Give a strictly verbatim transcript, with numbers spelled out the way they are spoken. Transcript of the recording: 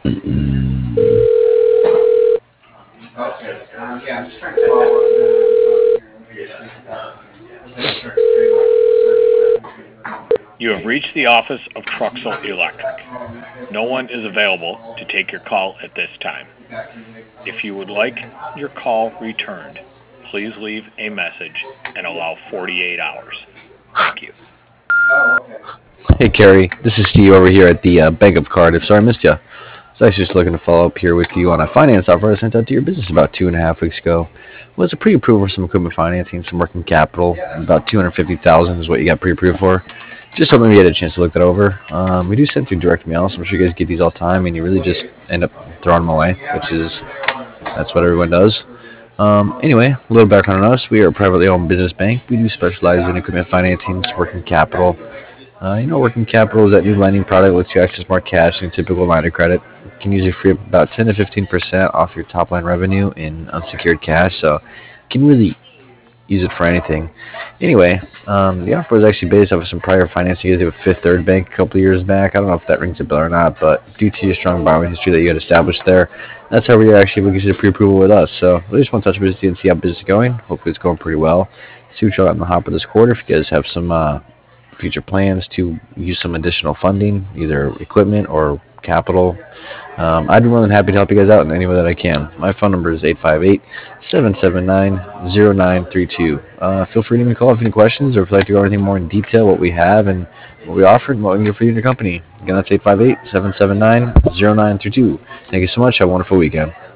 You have reached the office of Truxell Electric. No one is available to take your call at this time. If you would like your call returned, please leave a message and allow forty-eight hours. Thank you. Hey, Kerry. This is Steve over here at the uh, Bank of Cardiff. Sorry I missed you. I was actually just looking to follow up here with you on a finance offer I sent out to your business about two and a half weeks ago. It was a pre-approval for some equipment financing, some working capital. About two hundred fifty thousand dollars is what you got pre-approved for. Just hoping you had a chance to look that over. Um, we do send through direct mail, so I'm sure you guys get these all the time, and you really just end up throwing them away, which is that's what everyone does. Um, anyway, a little background on us. We are a privately owned business bank. We do specialize in equipment financing, working capital. Uh, you know, working capital is that new lending product that lets you access more cash than a typical line of credit. You can usually free up about ten to fifteen percent off your top line revenue in unsecured cash, so you can really use it for anything. Anyway, um, the offer was actually based off of some prior financing you did with Fifth Third Bank a couple of years back. I don't know if that rings a bell or not, but due to your strong borrowing history that you had established there, that's how we are actually able to get you the pre-approval with us. So we just want to touch base with you and see how business is going. Hopefully it's going pretty well. See what y'all got in the hopper this quarter. If you guys have some uh, future plans to use some additional funding, either equipment or capital, um, I'd be more than happy to help you guys out in any way that I can. My phone number is eight five eight, seven seven nine, zero nine three two. Uh, feel free to give me a call if you have any questions or if you'd like to go over anything more in detail, what we have and what we offer and what we can do for you and your company. Again, that's eight five eight, seven seven nine, zero nine three two. Thank you so much. Have a wonderful weekend.